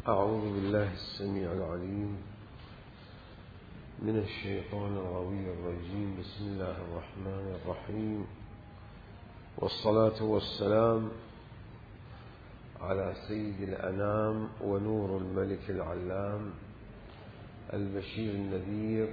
أعوذ بالله السميع العليم من الشيطان الغوي الرجيم. بسم الله الرحمن الرحيم، والصلاة والسلام على سيد الأنام ونور الملك العلام البشير النذير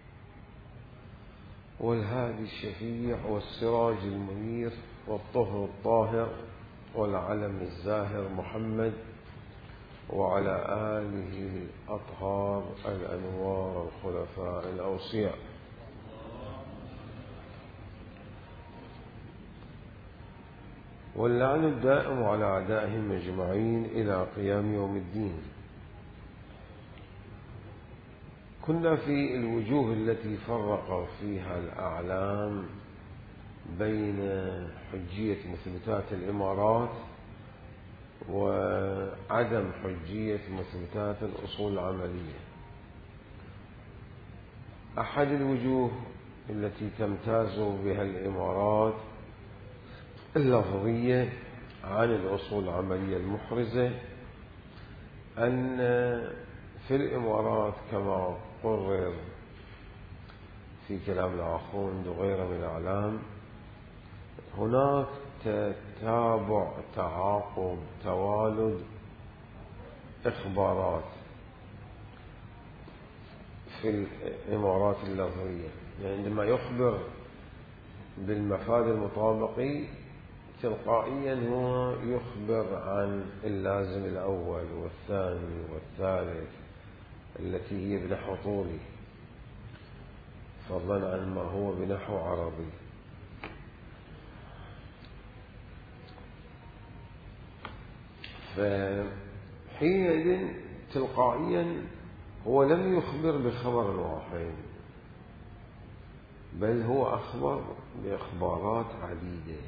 والهادي الشفيع والسراج المنير والطهر الطاهر والعلم الزاهر محمد وعلى آله الأطهار الأنوار الخلفاء الأوصياء. واللعن الدائم على أعدائهم أجمعين إلى قيام يوم الدين. كنا في الوجوه التي فرق فيها الأعلام بين حجية مثبتات الإمارات وعدم حجية مثبتات الأصول العملية. أحد الوجوه التي تمتاز بها الإمارات اللفظية عن الأصول العملية المحرزة أن في الإمارات كما قرر في كلام الآخوند وغيره من الأعلام هناك تتابع تعاقب توالد إخبارات في الإمارات اللفظية. يعني عندما يخبر بالمفاد المطابقي تلقائيا هو يخبر عن اللازم الأول والثاني والثالث التي هي بنحو طولي فضلا عن ما هو بنحو عربي. فحينئذ تلقائيا هو لم يخبر بخبر واحد، بل هو أخبر بإخبارات عديدة،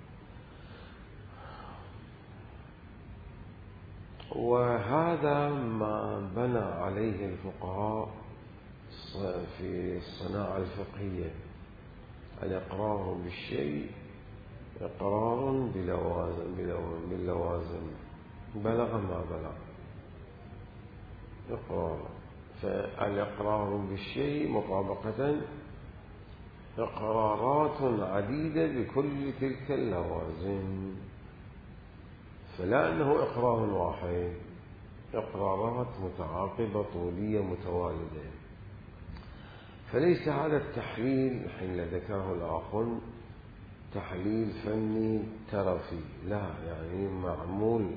وهذا ما بنى عليه الفقهاء في الصناعة الفقهية. الإقرار بالشيء إقرار باللوازم بلغ ما بلغ إقرار. فالإقرار بالشيء مطابقة إقرارات عديدة بكل تلك اللوازم، فلا أنه إقرار واحد، إقرارات متعاقبة طولية متوالدة. فليس هذا التحليل حين ذكره الآخر تحليل فني ترفي، لا، يعني معمول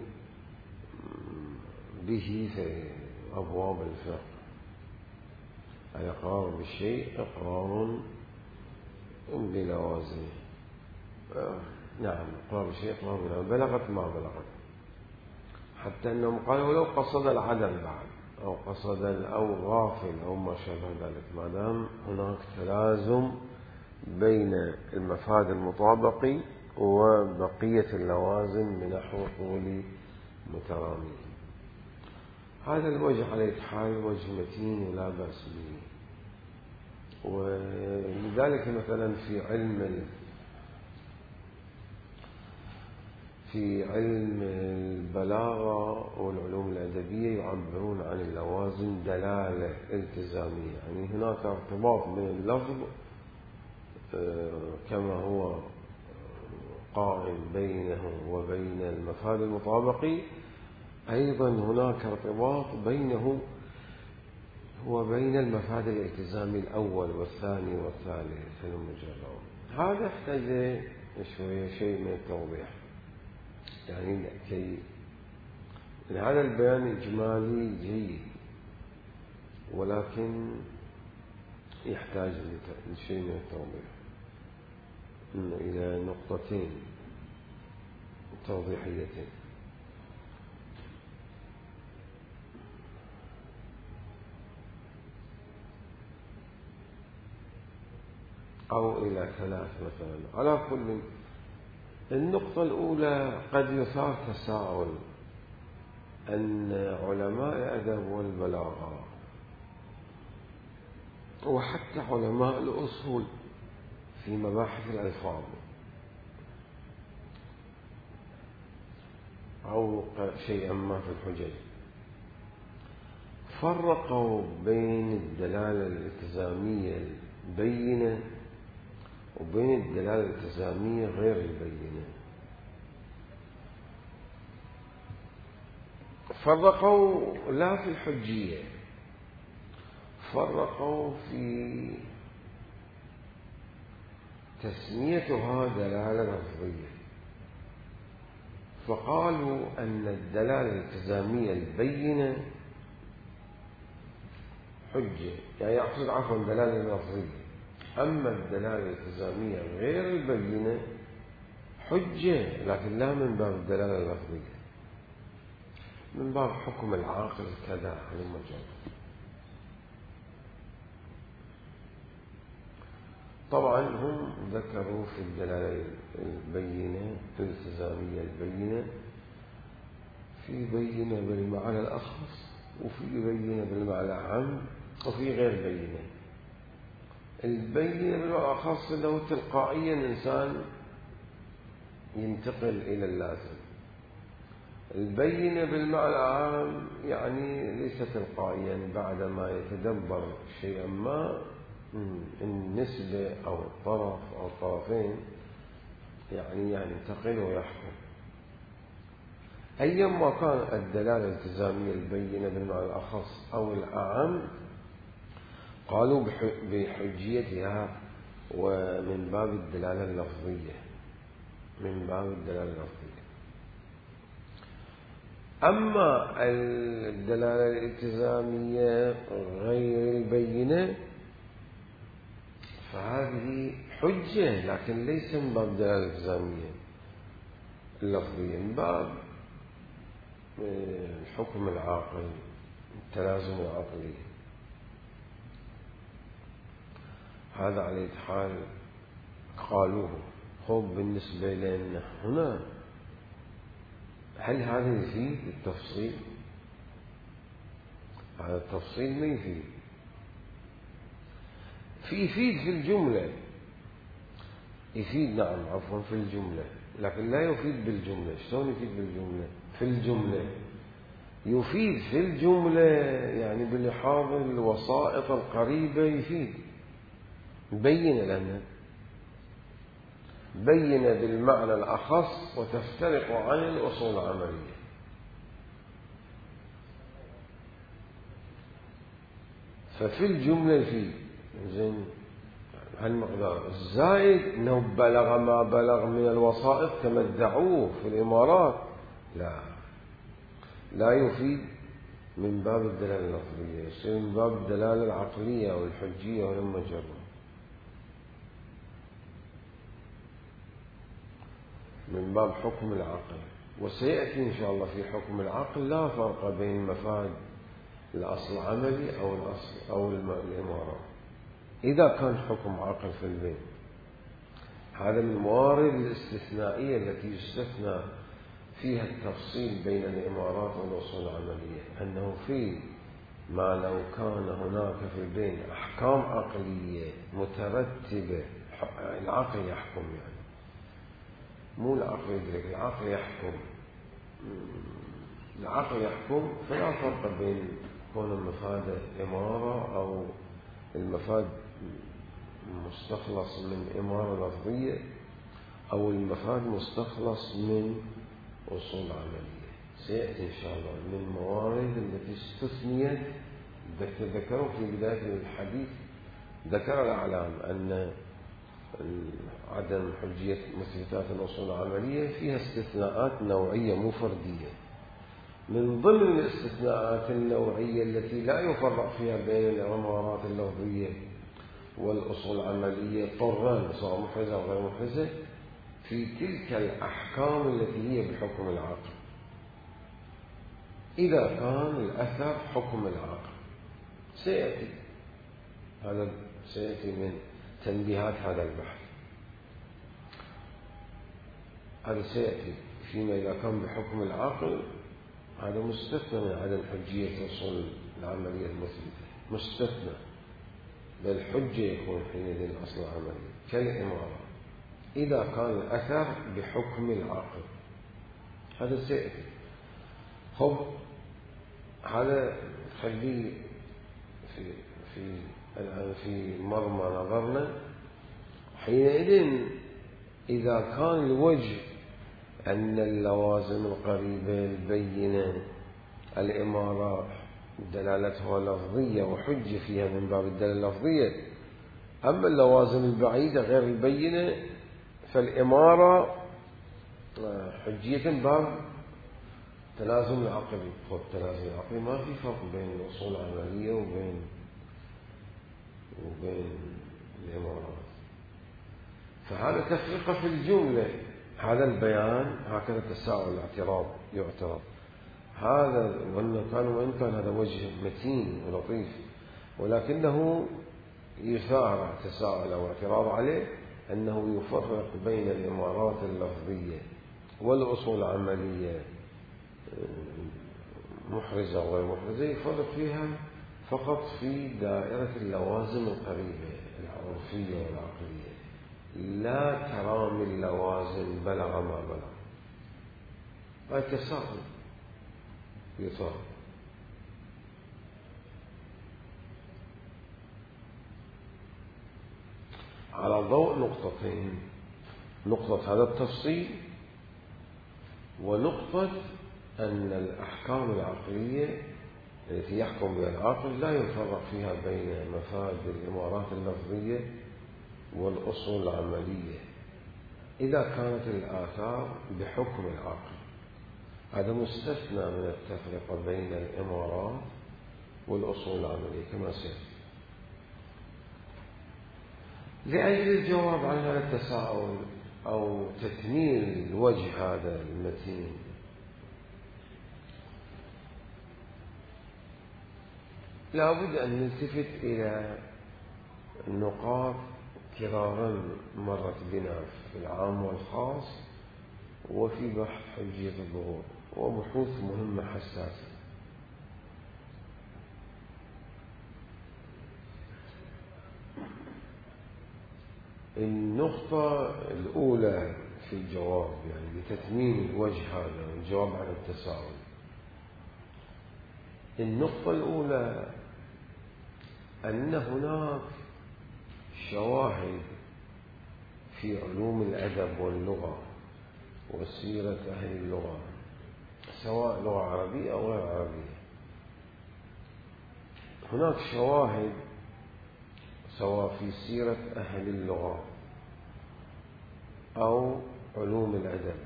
به في أبواب الفقه. الإقرار بالشيء إقرار بلوازمه. نعم، إقرار بالشيء إقرار بلوازمه بلغت ما بلغت، حتى أنهم قالوا لو قصد العدم بعد أو قصد أو غافل أو ما شابه ذلك، ما دام هناك تلازم بين المفاد المطابقي وبقية اللوازم بنحو طول مترامي. هذا الوجه على حال وجه متين ولا بأس به. ولذلك مثلا في علم البلاغة والعلوم الأدبية يعبرون عن اللوازم دلالة التزامية، يعني هناك ارتباط بين اللفظ كما هو قائم بينه وبين المفاد المطابقي، أيضا هناك ارتباط بينه وبين المفاد الالتزامي الأول والثاني والثالث المجرد. هذا يحتاج شيء من التوضيح، يعني هذا البيان إجمالي جيد ولكن يحتاج لشيء من التوضيح إلى نقطتين توضيحيتين. أو إلى ثلاث مثلا. على كل، النقطة الأولى قد يثار تساؤل أن علماء الأدب والبلاغة وحتى علماء الأصول في مباحث الألفاظ أو شيئا ما في الحجج فرقوا بين الدلالة الالتزامية البينة وبين الدلالة الالتزامية غير البينة. فرقوا لا في الحجية، فرقوا في تسميتها دلالة لفظية، فقالوا أن الدلالة الالتزامية البينة حجة، يعني يقصد عفوا دلالة لفظية، أما الدلالة الالتزامية غير البينة حجة لكن لا من باب الدلالة اللفظية، من باب حكم العاقل كذا عن المجرد. طبعا هم ذكروا في الدلالة البينة الالتزامية البينة في بينة بالمعنى الأخص، وفي بينة بالمعنى العام، وفي غير بينة. البينة بالمعنى الأخص أنه تلقائيا إنسان ينتقل إلى اللازم. البينة بالمعنى العام يعني ليس تلقائيا، بعدما يتدبر شيئا ما النسبة أو الطرف أو الطرفين يعني ينتقل ويحكم. أيما كان الدلالة الالتزامية البينة بالمعنى الأخص أو الأعم قالوا بحجيتها ومن باب الدلالة اللفظية، من باب الدلالة اللفظية. أما الدلالة الالتزامية غير البينة فهذه حجة لكن ليس من باب الدلالة الالتزامية اللفظية، من باب الحكم العاقل، التلازم العقلي. هذا على حال قالوه. خب بالنسبة لنا هنا هل هذا يفيد التفصيل؟ هذا التفصيل ما يفيد. يفيد في الجملة، يفيد نعم عفوا في الجملة، لكن لا يفيد بالجملة. شلون يفيد بالجملة؟ في الجملة يفيد في الجملة يعني بلحاظ الوسائط القريبة يفيد بين لنا، بين بالمعنى الأخص وتفترق عن الأصول العملية. ففي الجملة يفيد زين هالمقدار. الزائد انه بلغ ما بلغ من الوسائط كما ادعوه في الإمارات لا يفيد من باب الدلالة اللفظية، يصير من باب الدلالة العقلية أو الحجية أو المجرد، من باب حكم العقل. وسيأتي إن شاء الله في حكم العقل لا فرق بين المفاد الأصل العملي أو الأصل أو الإمارات إذا كان حكم عقل في البين. هذا من الموارد الاستثنائية التي يستثنى فيها التفصيل بين الإمارات والأصول العملية، أنه في ما لو كان هناك في البين أحكام عقلية مترتبة، العقل يحكم، يعني مو العقل يدرك، العقل يحكم، العقل يحكم، فلا فرق بين كون المفاد إمارة أو المفاد مستخلص من إمارة لفظية أو المفاد مستخلص من أصول عملية. سيأتي إن شاء الله من الموارد التي استثنيت. ذكروا في بداية الحديث، ذكر الأعلام أن عدم حجية مثبتات الأصول العملية فيها استثناءات نوعية مو فردية. من ضمن الاستثناءات النوعية التي لا يفرق فيها بين الإمارات اللفظية والأصول العملية طرا سواء محرزة أو غير محرزة في تلك الأحكام التي هي بحكم العقل، إذا كان الأثر حكم العقل. سيأتي هذا، سيأتي من تنبيهات هذا البحث. هذا سيأتي فيما إذا كان بحكم العقل هذا مستثنى من عدم حجية الأصول العملية المثبتة، مستثنى، بل حجة يكون حينئذ الأصل العملي كالإمارة إذا كان الأثر بحكم العقل. هذا سيأتي. خب هذا خليه في في الآن في مرمى نظرنا. حينئذ إذا كان الوجه أن اللوازم القريبة البينة الإمارة دلالتها لفظية وحج فيها من باب الدلالة اللفظية، أما اللوازم البعيدة غير البينة فالإمارة حجية من باب تلازم العقلي. التلازم العقلي ما في فرق بين الأصول العملية وبين الإمارات. فهذا تفرقة في الجملة. هذا البيان هكذا تساؤل الاعتراض يعترض هذا، وإن كان هذا وجه متين ولطيف، ولكنه يثار تساؤل أو اعتراض عليه أنه يفرق بين الإمارات اللفظية والأصول العملية محرزة وغير محرزة، يفرق فيها فقط في دائرة اللوازم القريبة العرفية والعقلية، لا ترامي اللوازم بلغ ما بلغ. هاي تساؤل يثار. على ضوء نقطتين: نقطة هذا التفصيل، ونقطة أن الأحكام العقلية التي يحكم بها العقل لا يفرق فيها بين مفاد الإمارات اللفظية والأصول العملية إذا كانت الآثار بحكم العقل. هذا مستثنى من التفرقة بين الإمارات والأصول العملية كما سيأتي. لأجل الجواب عن هذا التساؤل أو تكميل الوجه هذا المتين، لا بد أن نلتفت إلى النقاط كرارا مرت بنا في العام والخاص وفي بحث حجية الظهور، وبحوث مهمة حساسة. النقطة الأولى في الجواب، يعني لتتميم الوجه هذا والجواب على التساؤل، النقطة الأولى أن هناك شواهد في علوم الأدب واللغة وسيرة أهل اللغة، سواء لغة عربية أو غير عربية. هناك شواهد سواء في سيرة أهل اللغة أو علوم الأدب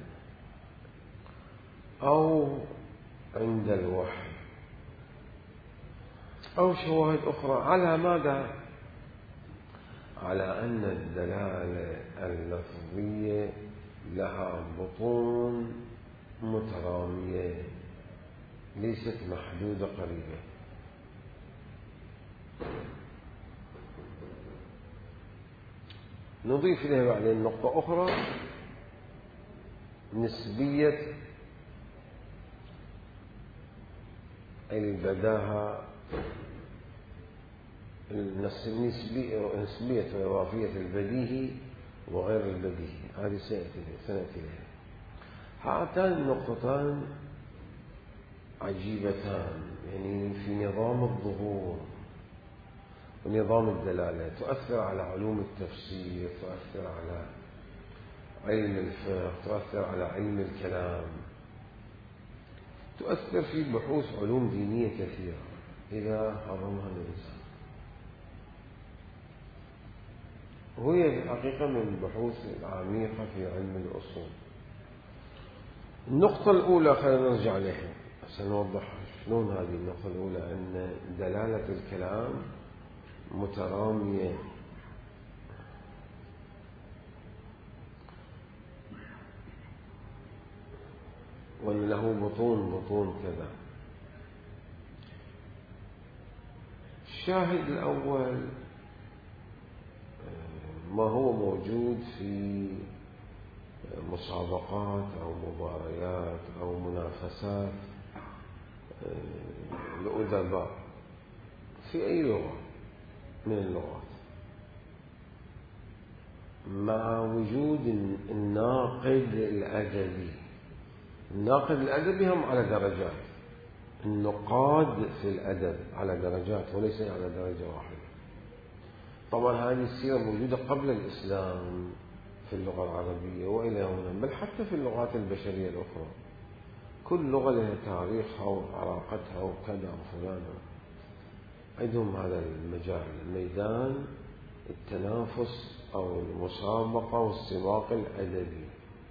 أو عند الوحي أو شواهد أخرى على ماذا؟ على أن الدلالة اللفظية لها بطون مترامية ليست محدودة قريبة. نضيف إليه بعدين نقطة أخرى: نسبية البداهة، نسبية وإضافية البديهي وغير البديهي. هذه سنأتي لها. هاتان النقطتان عجيبتان، يعني في نظام الظهور ونظام الدلالة، تؤثر على علوم التفسير، تؤثر على علم الفقه، تؤثر على علم الكلام، تؤثر في بحوث علوم دينية كثيرة إذا هضمها الإنسان. وهي الحقيقة من البحوث العميقة في علم الأصول. النقطة الأولى خلينا نرجع لها سنوضح شلون هذه النقطة الأولى: أن دلالة الكلام مترامية، وأن له بطون كذا. الشاهد الأول ما هو موجود في مسابقات أو مباريات أو منافسات الأدباء في أي لغة من اللغات، مع وجود الناقد الأدبي. الناقد الأدبي هم على درجات، النقاد في الأدب على درجات وليس على درجة واحدة. طبعا هذه السيرة موجودة قبل الإسلام في اللغة العربية وإلى هنا، بل حتى في اللغات البشرية الأخرى. كل لغة لها تاريخها وعلاقتها وكذا وفلانة. عندهم هذا المجال، ميدان التنافس أو المسابقة والسباق الأدبي.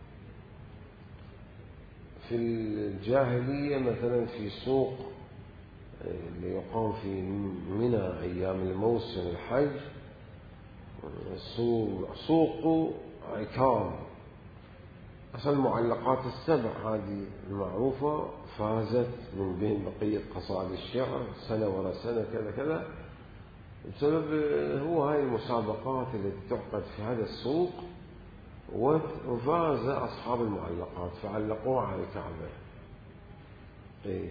في الجاهلية مثلا في سوق اللي يقام في منى أيام الموسم الحج، سوق عكاظ، أصل المعلقات السبع هذه المعروفة فازت من بين بقية قصائد الشعر سنة ورا سنة كذا كذا، بسبب هو هاي المسابقات اللي تعقد في هذا السوق، وفاز أصحاب المعلقات فعلقوها على الكعبة. إيه.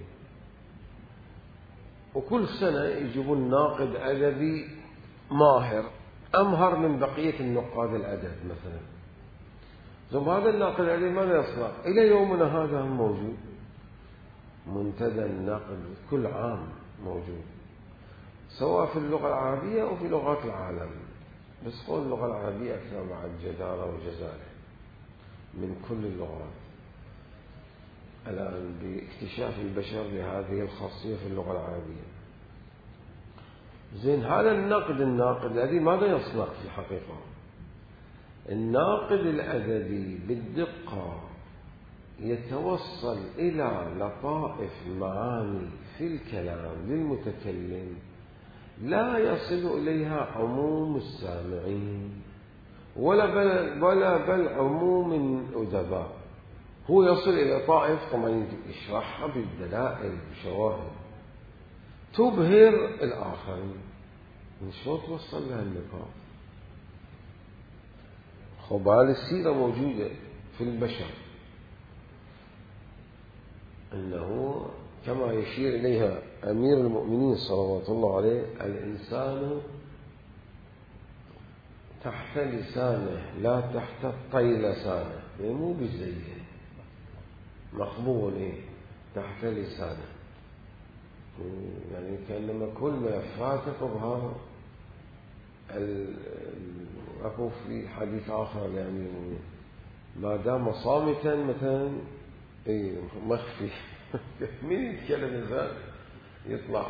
وكل سنة يجيبون ناقد أدبي ماهر أمهر من بقية النقاد الأدب مثلا. ثم هذا الناقد الأدبي ماذا يصنع؟ إلى يومنا هذا موجود، منتدى الناقد كل عام موجود، سواء في اللغة العربية أو في لغات العالم، بس قول اللغة العربية أكثر مع الجدارة وجزالة من كل اللغات الآن باكتشاف البشر لهذه الخاصية في اللغة العربية. زين، هذا الناقد الذي ماذا يصنع في الحقيقة؟ الناقد الأدبي بالدقة يتوصل إلى لطائف معاني في الكلام للمتكلم لا يصل إليها عموم السامعين ولا بل عموم الأدباء. هو يصل إلى طائف طبعا يشرحها بالدلائل بشواهد تبهر الآخرين. من شلون توصل لها النقاط؟ خبال السيرة موجودة في البشر، أنه كما يشير إليها أمير المؤمنين صلوات الله عليه: الإنسان تحت لسانه لا تحت الطي لسانه، يعني مو بزيه مخبول تحت لسانه، يعني كأنما كل ما فاتك ظهر. أكو في حديث آخر يعني ما دام صامتا مثلا مخفي من يتكلم الإنسان يطلع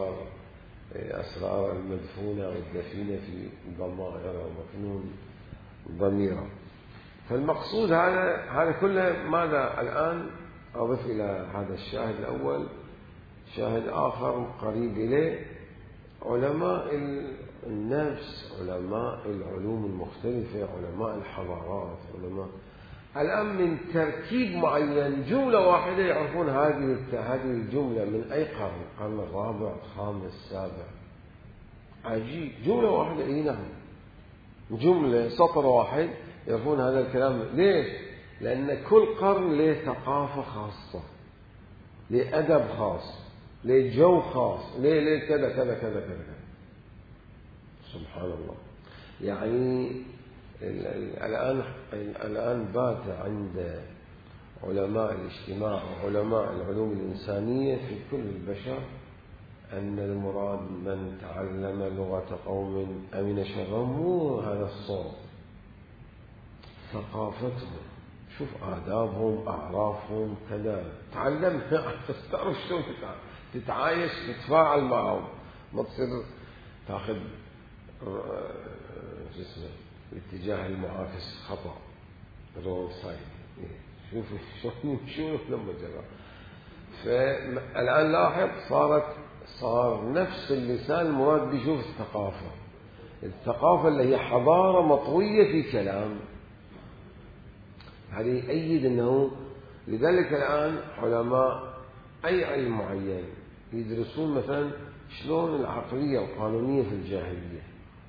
أسرار المدفونة والدفينة في ضمائر ومكنون ضميره. فالمقصود هذا كله. ماذا الآن أضيف إلى هذا الشاهد الأول شاهد آخر قريب إليه: علماء النفس، علماء العلوم المختلفة، علماء الحضارات، علماء الآن من تركيب معين جملة واحدة يعرفون هذه الجملة من أي قرن، القرن الرابع الخامس السابع. عجيب، جملة واحدة. نعم، جملة سطر واحد يعرفون هذا الكلام. ليش؟ لأن كل قرن له ثقافة خاصة، له أدب خاص، له جو خاص، له كذا كذا كذا كذا. سبحان الله. يعني الآن بات عند علماء الاجتماع وعلماء العلوم الإنسانية في كل البشر أن المراد من تعلم لغة قوم أمن شرهم، مو هذا الصوت، ثقافتهم، شوف آدابهم، أعرافهم، كذا، تعلمها تعرف شلون تتعايش، تتفاعل معهم، ما تصير تاخذ الاتجاه المعاكس خطأ، رونج سايد. شوف لما جرى. فالآن لاحظ صار نفس اللسان المراد بيشوف الثقافة اللي هي حضارة مطوية في كلام. هذه يؤيد أنه لذلك الآن علماء أي علم معين يدرسون مثلا شلون العقلية القانونية في الجاهلية.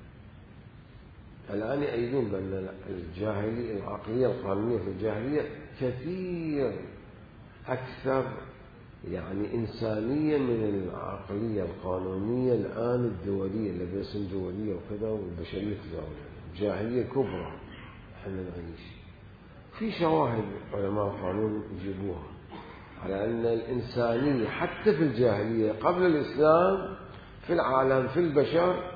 الآن يؤيدون بأن العقلية القانونية في الجاهلية كثير أكثر يعني إنسانية من العقلية القانونية الآن الدولية، اللي باسم دولية وكذا، والبشرية الجاهلية كبرى احنا نعيش في شواهد علماء القانون يجيبوها على أن الإنسانية حتى في الجاهلية قبل الإسلام في العالم في البشر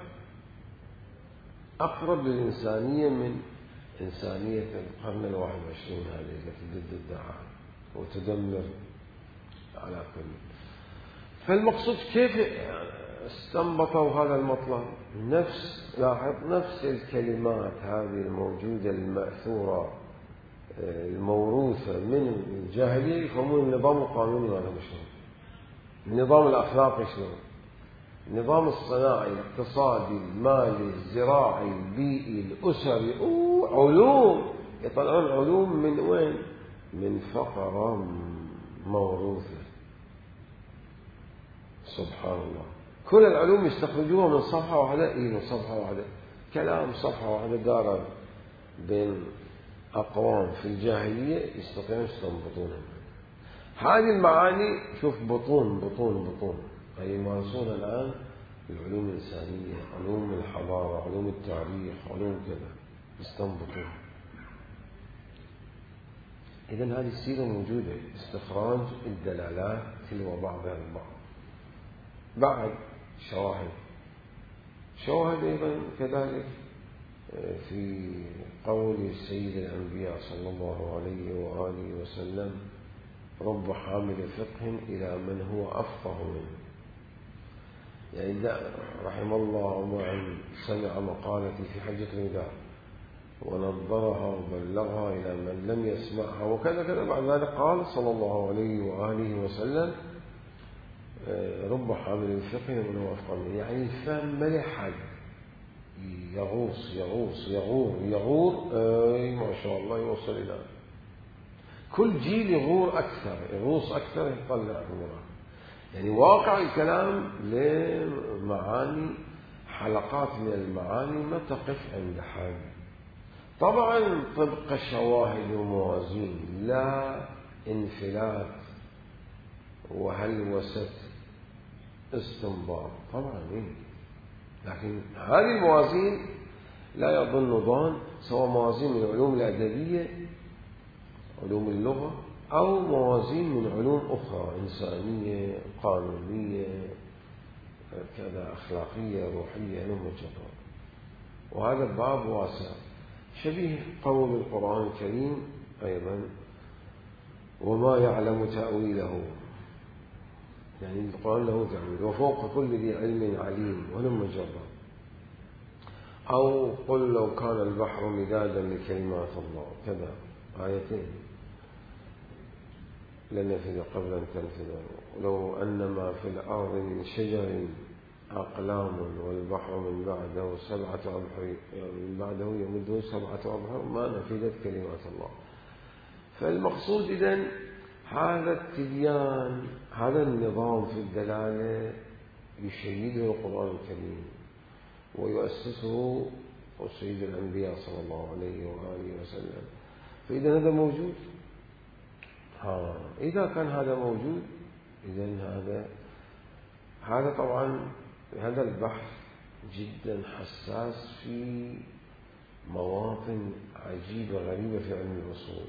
أقرب للإنسانية من إنسانية القرن 21 هذه التي ضد الدعاء وتدمر على كل. فالمقصود كيف استنبطوا هذا المطلب؟ لاحظ نفس الكلمات هذه الموجودة المأثورة الموروثة من الجاهلية يفهمون النظام القانوني هذا شلون، النظام الأخلاقي شلون، النظام الصناعي الاقتصادي المالي الزراعي البيئي الأسري، علوم يطلعون علوم من وين؟ من فقرة موروثة. سبحان الله، كل العلوم يستخرجوها من صفحة واحدة، من صفحة واحدة، كلام صفحة واحدة دار بين أقوام في الجاهلية يستطيعون يستنبطونها. هذه المعاني شوف بطون بطون بطون أي يمارسون الآن العلوم الإنسانية، علوم الحضارة، علوم التاريخ، علوم كذا يستنبطون. إذن هذه السيرة موجودة، استخراج الدلالات تلو بعضها البعض. بعد شواهد أيضا كذلك في قول سيد الأنبياء صلى الله عليه وآله وسلم: رب حامل فقه إلى من هو أفقه منه. يعني رحم الله من سمع مقالتي في حجة الوداع ونظرها وبلغها إلى من لم يسمعها وكذا كذا. بعد ذلك قال صلى الله عليه وآله وسلم: رب حامل فقه من هو أفقه منه. يعني الفهم ما لحد يغوص يغور ما شاء الله يوصل إلى كل جيل يغوص أكثر يطلع أموره. يعني واقع الكلام لمعاني حلقات من المعاني ما تقف عند حد، طبعا طبق شواهد وموازين، لا انفلات وهلوسة استنباط طبعا لكن هذه الموازين لا يظن ظان، سواء موازين من علوم الأدبية علوم اللغة أو موازين من علوم أخرى إنسانية قانونية كذا أخلاقية روحية مجرد. وهذا الباب واسع شبيه قول القرآن الكريم أيضا: وما يعلم تأويله. يعني القرآن له تأويل، وفوق كل ذي علم عليم ولم مجرد. أو قل لو كان البحر مدادا لكلمات الله كذا، آيتين: لن ينفذ قبل أن تنفذ لو أن ما في الأرض من شجر أقلام والبحر من بعده 7 أبحر من بعده يمده 7 أبحر ما نفذت كلمات الله. فالمقصود إذن هذا التبيان، هذا النظام في الدلالة يشيده القرآن الكريم ويؤسسه سيد الأنبياء صلى الله عليه وآله وسلم. فإذا هذا موجود، إذا كان هذا موجود إذن هذا طبعا هذا البحث جدا حساس في مواطن عجيبة غريبة في علم الأصول،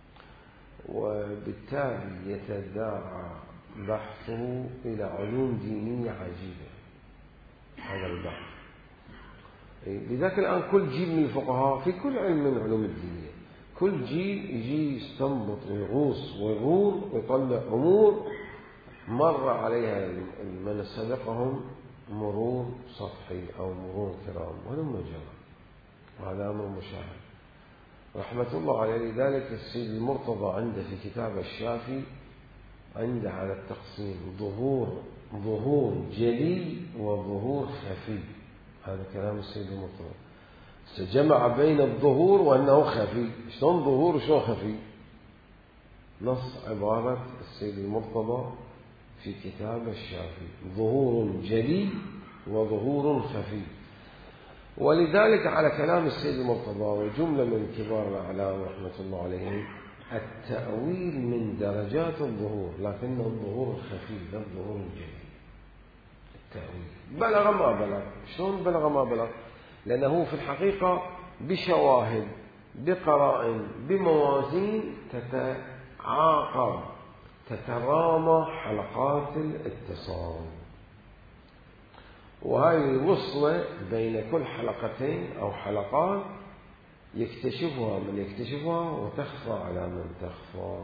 وبالتالي يتداعى بحثه إلى علوم دينية عجيبة هذا البحث. لذلك الآن كل جيل من الفقهاء في كل علم من علوم الدينية، كل جيل يجي يستنبط ويغوص ويغور ويطلع أمور مر عليها من سبقهم مرور سطحي أو مرور كرام ولم مجرد، وهذا أمر مشاهد رحمة الله عليه. لذلك السيد المرتضى عنده في كتاب الشافي عنده على التقسيم ظهور جلي وظهور خفي. هذا كلام السيد المرتضى، سجمع بين الظهور وأنه خفي. شلون ظهور وشلون خفي؟ نص عبارة السيد المرتضى في كتاب الشافي: ظهور جلي وظهور خفي. ولذلك على كلام السيد المرتضى وجملة من كبار الأعلام رحمة الله عليهم التأويل من درجات الظهور، لكنه الظهور الخفي لا الظهور الجلي. التأويل بلغ ما بلغ. شلون بلغ ما بلغ؟ لأنه في الحقيقة بشواهد بقرائن بموازين تترامى حلقات الاتصال، وهذه الوصلة بين كل حلقتين أو حلقات يكتشفها من يكتشفها وتخفى على من تخفى.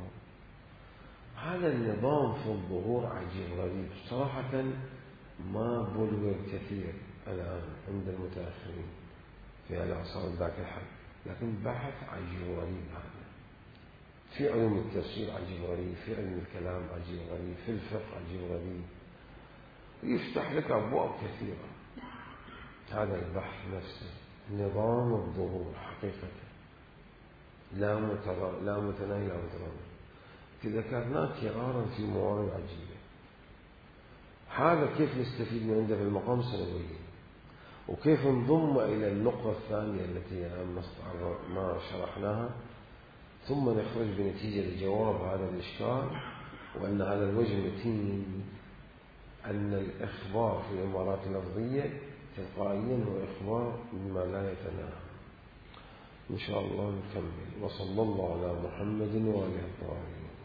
هذا النظام في الظهور عجيب غريب صراحة، ما بلغ كثير الآن عند المتأخرين في العصر ذاك الحد، لكن بحث عجيب غريب. هذا في علوم التفسير عجيب غريب، في علم الكلام عجيب غريب، في الفقه عجيب غريب، يفتح لك أبواب كثيرة. هذا البحث نفسه نظام الظهور حقيقة لا متناهي لا متناهي، ذكرناه كرارا في مواضع عجيبة. هذا كيف نستفيد من عنده في المقام السنوي، وكيف نضم إلى النقطة الثانية التي ما شرحناها، ثم نخرج بنتيجة لجواب هذا الإشكال، وأن هذا الوجه المتين أن الإخبار في الإمارات اللفظية تلقائيا هو إخبار مما لا يتناهى. إن شاء الله نكمل. وصلى الله على محمد وآله الطاهرين.